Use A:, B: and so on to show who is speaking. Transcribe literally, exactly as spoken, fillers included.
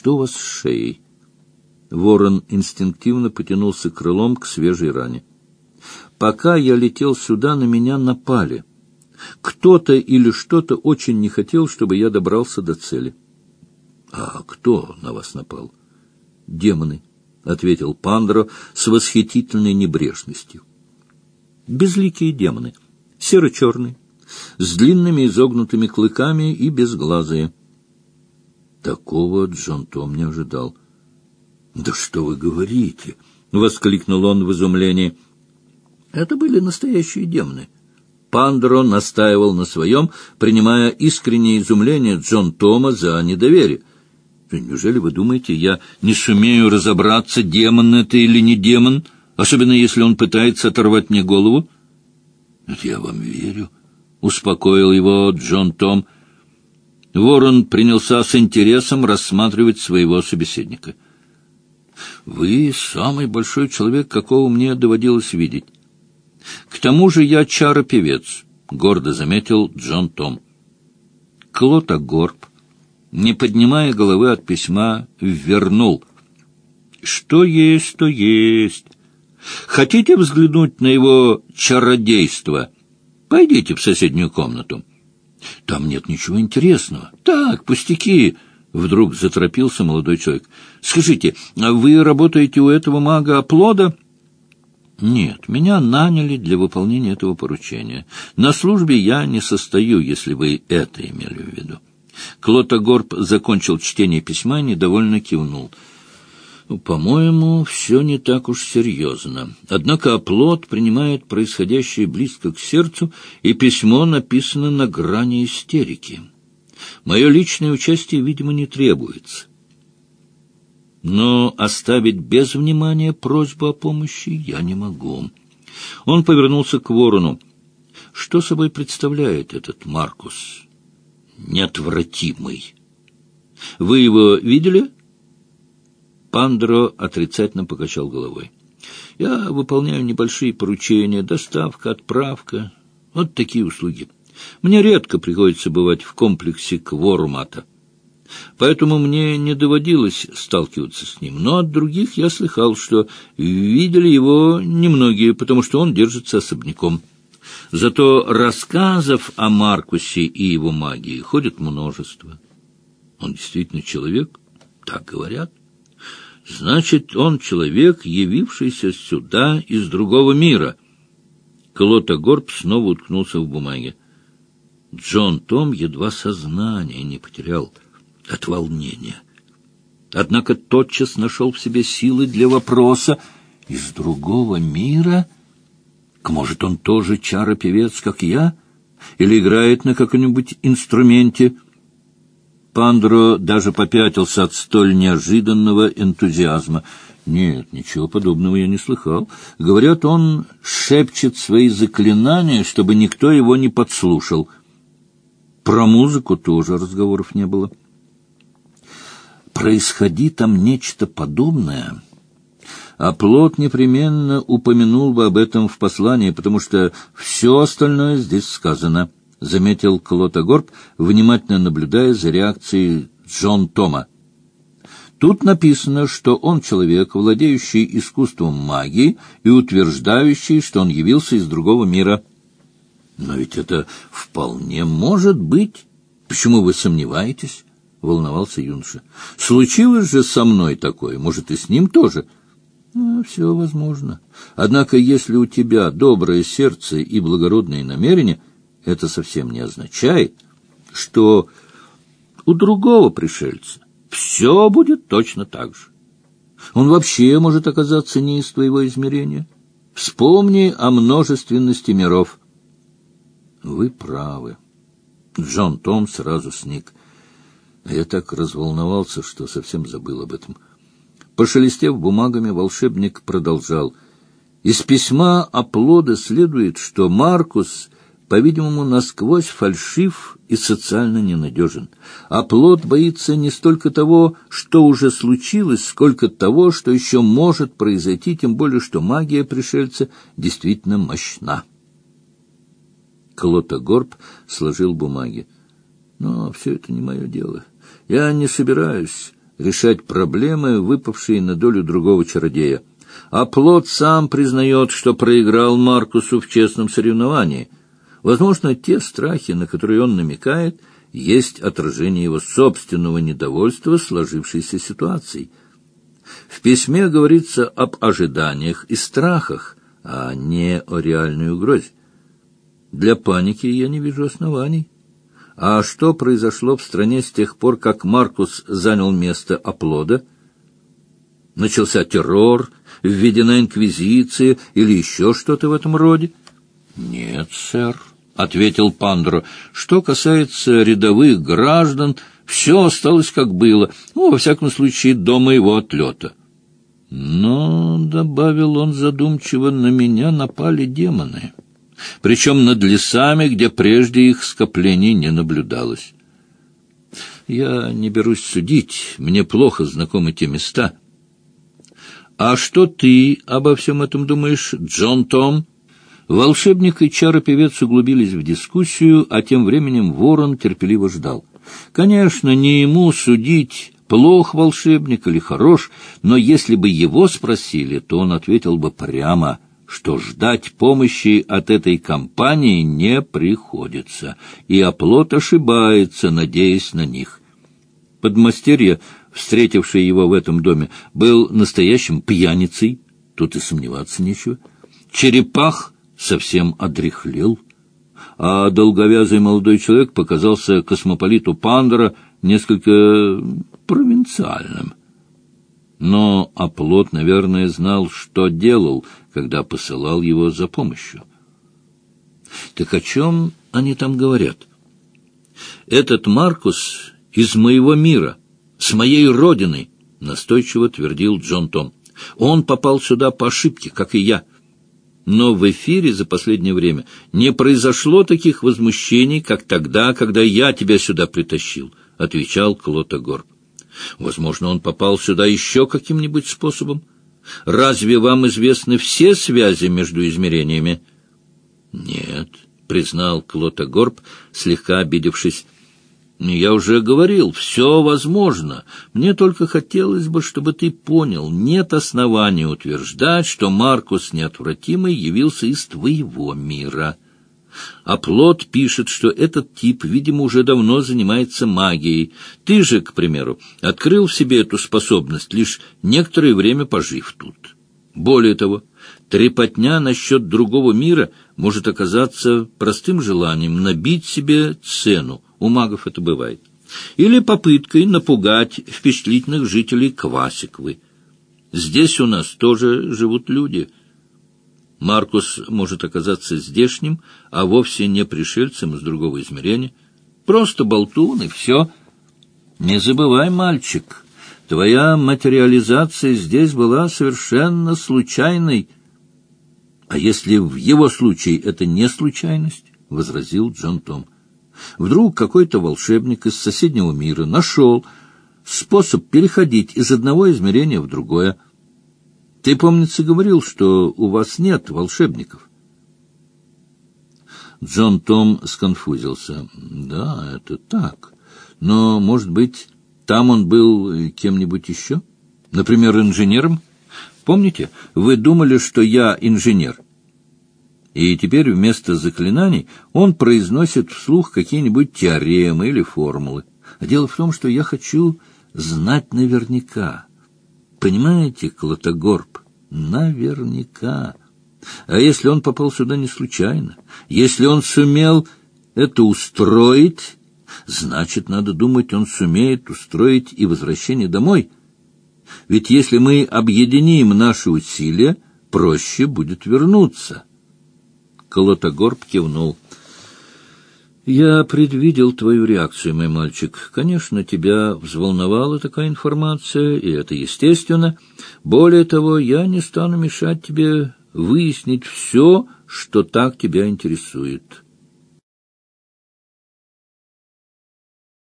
A: что у вас с шеей? Ворон инстинктивно потянулся крылом к свежей ране. Пока я летел сюда, на меня напали. Кто-то или что-то очень не хотел, чтобы я добрался до цели. — А кто на вас напал? — Демоны, — ответил Пандро с восхитительной небрежностью. Безликие демоны, серо-черные, с длинными изогнутыми клыками и безглазые. Такого Джон Том не ожидал. — Да что вы говорите! — воскликнул он в изумлении. Это были настоящие демоны. Пандро настаивал на своем, принимая искреннее изумление Джон Тома за недоверие. — Неужели вы думаете, я не сумею разобраться, демон это или не демон, особенно если он пытается оторвать мне голову? — Я вам верю, — успокоил его Джон Том. Ворон принялся с интересом рассматривать своего собеседника. — Вы самый большой человек, какого мне доводилось видеть. К тому же я чаропевец, — гордо заметил Джон Том. Клотогорб, не поднимая головы от письма, вернул. — Что есть, то есть. Хотите взглянуть на его чародейство? Пойдите в соседнюю комнату. — Там нет ничего интересного. — Так, пустяки. Вдруг заторопился молодой человек. — Скажите, вы работаете у этого мага Оплода? — Нет, меня наняли для выполнения этого поручения. На службе я не состою, если вы это имели в виду. Клотогорб закончил чтение письма и недовольно кивнул. По-моему, все не так уж серьезно. Однако Оплот принимает происходящее близко к сердцу, и письмо написано на грани истерики. Мое личное участие, видимо, не требуется. Но оставить без внимания просьбу о помощи я не могу. Он повернулся к Ворону. Что собой представляет этот Маркус? Неотвратимый. Вы его видели? Пандро отрицательно покачал головой. Я выполняю небольшие поручения, доставка, отправка. Вот такие услуги. Мне редко приходится бывать в комплексе Квормата. Поэтому мне не доводилось сталкиваться с ним. Но от других я слыхал, что видели его немногие, потому что он держится особняком. Зато рассказов о Маркусе и его магии ходит множество. Он действительно человек? Так говорят. Значит, он человек, явившийся сюда из другого мира. Клотогорб снова уткнулся в бумаге. Джон Том едва сознание не потерял от волнения. Однако тотчас нашел в себе силы для вопроса: из другого мира? Может, он тоже чаропевец, как я? Или играет на каком-нибудь инструменте? Пандро даже попятился от столь неожиданного энтузиазма. Нет, ничего подобного я не слыхал. Говорят, он шепчет свои заклинания, чтобы никто его не подслушал. Про музыку тоже разговоров не было. Происходи там нечто подобное, Оплот непременно упомянул бы об этом в послании, потому что все остальное здесь сказано, — заметил Клотогорб, внимательно наблюдая за реакцией Джон Тома. Тут написано, что он человек, владеющий искусством магии и утверждающий, что он явился из другого мира. Но ведь это вполне может быть. Почему вы сомневаетесь? — волновался юноша. — Случилось же со мной такое, может, и с ним тоже. Ну, все возможно. Однако, если у тебя доброе сердце и благородные намерения, это совсем не означает, что у другого пришельца все будет точно так же. Он вообще может оказаться не из твоего измерения. Вспомни о множественности миров. Вы правы. Джон Том сразу сник. Я так разволновался, что совсем забыл об этом. Пошелестев бумагами, волшебник продолжал. Из письма Оплода следует, что Маркус, по-видимому, насквозь фальшив и социально ненадежен. Оплот боится не столько того, что уже случилось, сколько того, что еще может произойти, тем более, что магия пришельца действительно мощна. Клотогорб сложил бумаги. Но все это не мое дело. Я не собираюсь решать проблемы, выпавшие на долю другого чародея. Оплот сам признает, что проиграл Маркусу в честном соревновании. Возможно, те страхи, на которые он намекает, есть отражение его собственного недовольства сложившейся ситуацией. В письме говорится об ожиданиях и страхах, а не о реальной угрозе. Для паники я не вижу оснований. А что произошло в стране с тех пор, как Маркус занял место оплода? Начался террор, введена инквизиция или еще что-то в этом роде? — Нет, сэр, — ответил Пандро. — Что касается рядовых граждан, все осталось как было, ну, во всяком случае, до моего отлета. Но, — добавил он задумчиво, — на меня напали демоны, причем над лесами, где прежде их скоплений не наблюдалось. Я не берусь судить, мне плохо знакомы те места. А что ты обо всем этом думаешь, Джон Том? Волшебник и чаропевец углубились в дискуссию, а тем временем Ворон терпеливо ждал. Конечно, не ему судить, плох волшебник или хорош, но если бы его спросили, то он ответил бы прямо, что ждать помощи от этой компании не приходится, и оплот ошибается, надеясь на них. Подмастерье, встретивший его в этом доме, был настоящим пьяницей, тут и сомневаться нечего. Черепах совсем одряхлел, а долговязый молодой человек показался космополиту Пандора несколько провинциальным. Но оплот, наверное, знал, что делал, когда посылал его за помощью. Так о чем они там говорят? Этот Маркус из моего мира, с моей родины, настойчиво твердил Джон Том. Он попал сюда по ошибке, как и я. Но в эфире за последнее время не произошло таких возмущений, как тогда, когда я тебя сюда притащил, — отвечал Клотогорб. Возможно, он попал сюда еще каким-нибудь способом. Разве вам известны все связи между измерениями? — Нет, — признал Клотогорб, слегка обидевшись. — Я уже говорил, все возможно. Мне только хотелось бы, чтобы ты понял, нет оснований утверждать, что Маркус Неотвратимый явился из твоего мира. Оплот пишет, что этот тип, видимо, уже давно занимается магией. Ты же, к примеру, открыл в себе эту способность, лишь некоторое время пожив тут. Более того, трепотня насчет другого мира может оказаться простым желанием набить себе цену. У магов это бывает. Или попыткой напугать впечатлительных жителей Квасиквы. Здесь у нас тоже живут люди. Маркус может оказаться здешним, а вовсе не пришельцем из другого измерения. Просто болтун, и все. Не забывай, мальчик, твоя материализация здесь была совершенно случайной. — А если в его случае это не случайность? — возразил Джон Том. — Вдруг какой-то волшебник из соседнего мира нашел способ переходить из одного измерения в другое. Ты, помнится, говорил, что у вас нет волшебников. Джон Том сконфузился. Да, это так. Но, может быть, там он был кем-нибудь еще? Например, инженером? Помните, вы думали, что я инженер? И теперь вместо заклинаний он произносит вслух какие-нибудь теоремы или формулы. А дело в том, что я хочу знать наверняка. Понимаете, Клотогорб, наверняка. А если он попал сюда не случайно, если он сумел это устроить, значит, надо думать, он сумеет устроить и возвращение домой. Ведь если мы объединим наши усилия, проще будет вернуться. Клотогорб кивнул. «Я предвидел твою реакцию, мой мальчик. Конечно, тебя взволновала такая информация, и это естественно. Более того, я не стану мешать тебе выяснить все, что так тебя интересует.